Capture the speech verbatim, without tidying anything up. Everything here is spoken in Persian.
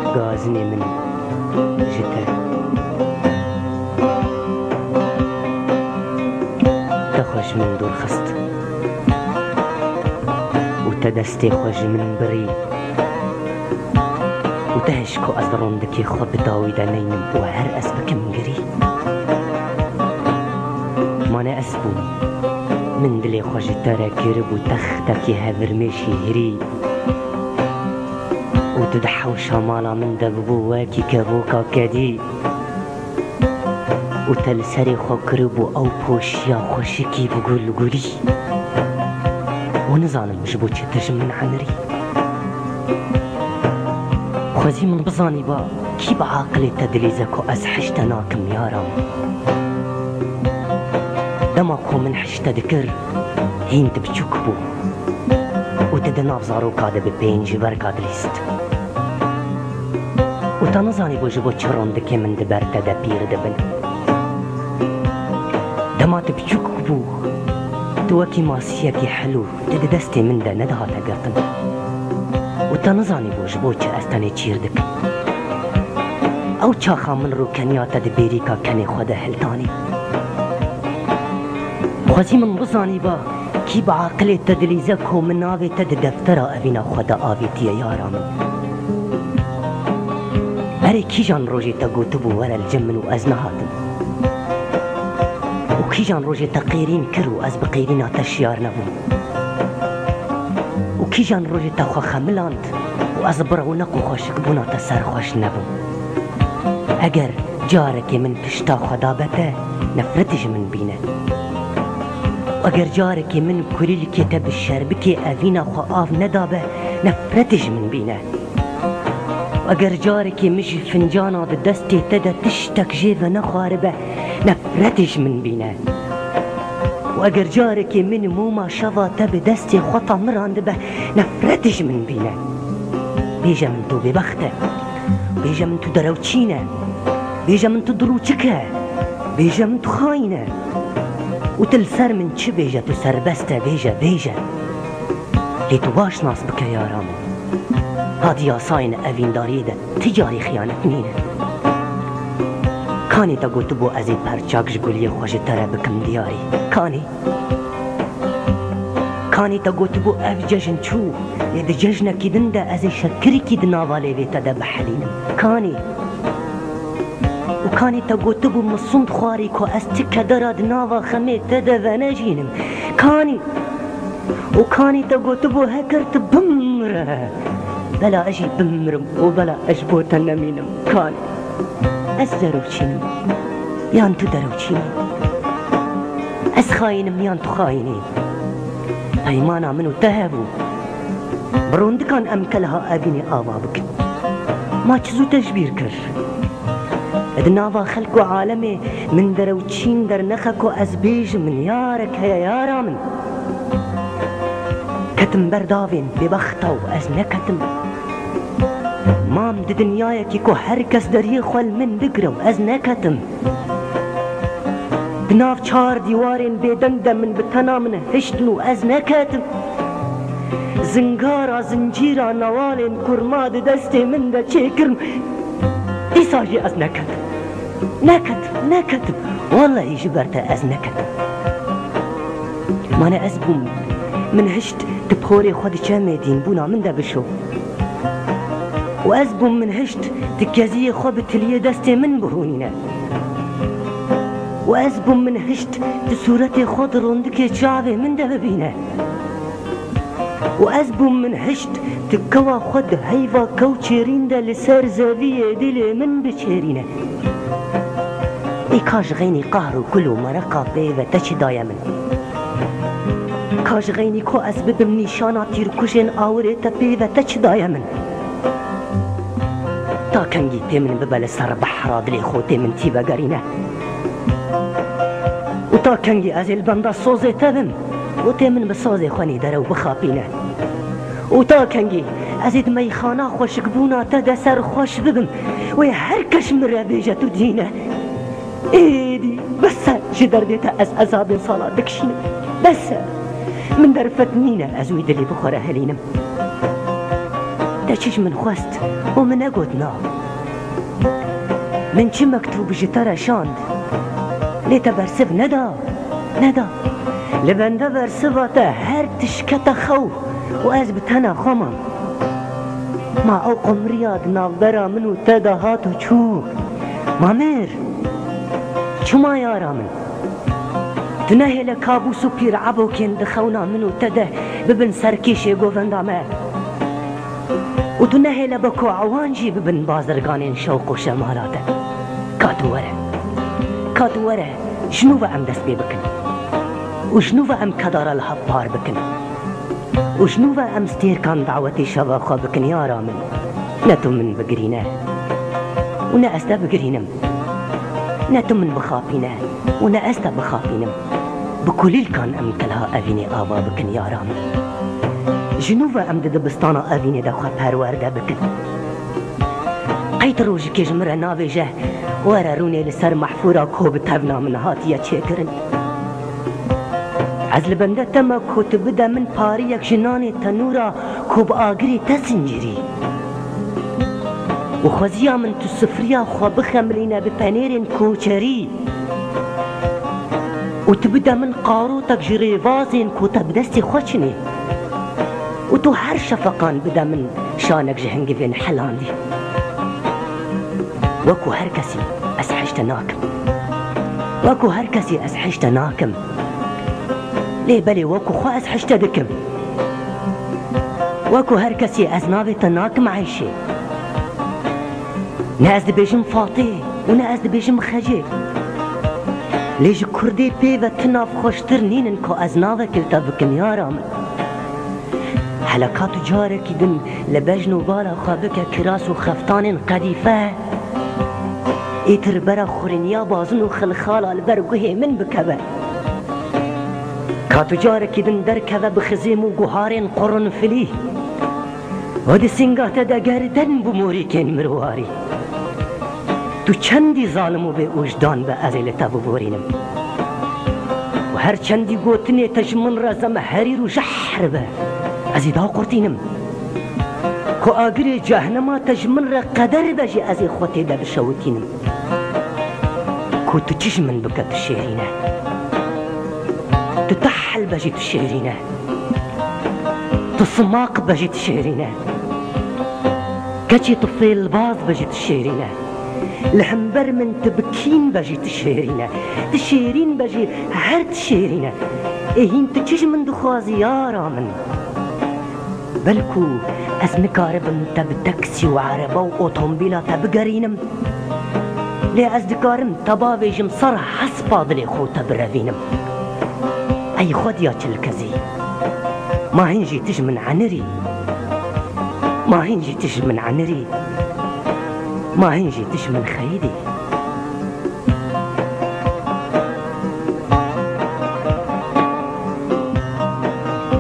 گازنی من جته تخوش من دور خست و تدستی خوش من بری و تهشکو از روندکی خواب داویده نینم و هر اسبکم گری مانه اسبو من دلی خوش تره کرب و تختکی هورمیشی هری و تدحو شمالا من دببو واکی کبوکا کدی و تلسری خو کرب و او پوشیا خوشکی بگول گولی و نزانم جبو چتش من عنری خوزی من بزانی با کی با عقلی تدلیزکو از حشت ناکم یارم دما کو من حشت دکر هین تبچوک بو و تدناف زارو کاده به پینجی ورکاد لیست و تا نزانی بو جبو چرون دکی من دبر تده پیر دبن دما تبچوک بو تو وکی ماسیکی حلو تده دستی من ده ندها تگرتن و تا نزانی بو جبو چه استانی چیر دک او چاخا من رو کنیات ده بیریکا کنی خود هلتانی خوزی من بزانی با کی با عقل تدلیزکو من آوی تد دفتر اوینا خود آویتی یارم اره کی جان روژی تا گوتبو ور الجمن و از نهاتم و کی جان روژی تا قیرین کرو از بقیرین آتشیار نبو و کی جان روژی تا خو خملاند و از برونق و خوشک بونا تا سر خوش نبو اگر جارک من پشتا خدا بته نفرتش من بینه اگر جارك من كل كتاب الشربكي أفينا خاف ندابه نفرتش من بينه اگر جارك مش فنجانا دستي تدا تشتك جيفه نخاربه نفرتش من بينه واگر جارك من موما شفا تب دستي خطا مراند به نفرتش من بينه بيجا من تو ببخته بيجا من تو دروتشينه بيجا من تو دروتشكه بيجا من تو خاينه و تل سر من چه بیجه تو سربسته بیجه بیجه لی تو باش ناس بکه یارم هادی آساین اوینداری ده تجاری خیانت نینه کانی تا گوتو بو ازی پرچاک جگولی خوش تره بکم دیاری کانی کانی تا گوتو بو اف ججن چو ید ججنه کدن ده ازی شکری کد ناوالی ویتا ده بحلینم کانی و کانی تا گوتو بو مصند خواری کو از تکه دراد ناوا خمی تده و نجینم کانی و کانی تا گوتو بو هکرت بمره بلا اجی بمرم و بلا اجبوتا نمینم کانی از دروچینم یان تو دروچینی از خاینم یان تو خاینی پیمانا منو تهبو بروندکان امکلها ابینی آوا بکن ما چزو تجبیر کر ادناوا خلق و عالمي من دروتشين در نخكو ازبيج من يارك هيا يارا من كتم بردافين ببختو از نكتم مام دي دنيايا كيكو هركس دري خول من بقرو از نكتم بناف چار ديوارين بيدنده من بتنا من هشتنو از نكتم زنگارا زنجيرا نوالين كرماد دستي من دا چيكرم إيساجي از نكتم نكتب نكتب والله يجبرت از نكتب مانا أزبوم من هشت تبخوري خود شامدين بونا من ده بشو وأزبوم من هشت تكازي خود بتليه دستي من بهونينا وأزبوم من هشت تسورتي خود روندك شعبي من ده ببينا وأزبوم من هشت تكوا خود هيفا كوتشيرين ده لسار زاوية دلي من بشيرينا ای کاش غینی قهر و کل و مرقا بیوه تچ دایم من کاش غینی کو از ببم نیشانا تیر کشن آوره تا بیوه تچ دایم من تا کنگی تیمن ببل سر بحرا دلی خو تیمن تیبه گرینه و تا کنگی از البنده سوزه تبم و تیمن بسوزه خونی داره و بخاپینه و تا کنگی از اید میخانه خوشک بونا تا ده سر خوش ببم و هر کش مره بیجه تو دینه ايدي بس جدر ديتا از عذاب صلاة دكشينم بس من درفت مينا ازويد اللي بخورة هلينم دا چیش من خواست و من اگود نا من چی مکتوب جتا رشاند لیتا برسف ندا ندا لبنده برسفاتا هر تشکتا خو و از بتنا خمم ما او قمریاد نافبرا منو تدا هاتو چو مامر چما یارا من تنهي لكابوس بير عبو كين دخونا منو تده ببن سركيشي گووندا ما وتنهي لبكو عوانجي ببن بازرگانين شوق و شمالاته كاتو وره كاتو وره شنو ام دست بي بكن وشنو ام كدار الهبار بكن وشنو ام ستير كان دعوتي شباخا بكن يا رامن نتو من بقرينه ونا استا بقرينم نتو من بخافينه ونا استا بخافينم بكل كان ام كلها افيني ابا بكن يا رامن جنوبا ام دبستانا افيني دخوا پرورده بكن قيت روج كي جمره ناويجه ورا روني لسر محفورا كوب تبنا من هاتيه چكرن عزل بنده تما كوت بدا من پاريك جناني تنورا كوب آگري تسنجري وخوزيا من تو سفريا خوا بخملينا بپنيرين كوچري وتبدا من قاروتك جريفازين كوتا بدستي خوشني وتو هر شفقان بدا من شانك جهنگي بين حلاندي وكو هر كسي اسحشت ناكم وكو هر كسي اسحشت ناكم ليه بلي وكو خو اسحشت دكم وكو هر كسي ازنابي تناكم عايشي ناس بيجم فاطي وناس بيجم خجي ليش كردي بيبا تناف خوشتر نينن كو ازنابا كلتا بكم يا رامن حلقات جارك دن لبجنو بالا خابك كراس وخفتان قديفة ايتر برا خورنيا بازن وخلخالا البرقوه من بكبه كاتو جارك دن دركبه بخزيم وقهارين قرن فليه ودي سنگاتا دا گردن بموري كين مرواري تو چندی ظالمو به وجدان به ازیلتا ببورینم و هر چندی گوتنی تجمن را زم حریر و جحر به ازیدا قرتینم کو آگری جهنما تجمن را قدر بجی ازی خوتی دا بشوتینم کو تو تجمن بکت شیرینه تو تحل بجی شیرینه تو سماق بجی شیرینه کچی طفیل باز بجی شیرینه الحنبر من تبكين بجي تشيرينه تشيرين بجي هر تشيرينه اهين تجيش من دخوازي يا رامن بلكو از نكاربن تب تاكسي وعربة واوتومبيلا تبقرينم لي از دكارم تباويجم صر حسبادلي خو تبرذينم اي خود يا تلكزي ما هنجي تج من عنري ما هنجي تج من عنري ما هنجي تش من خيدي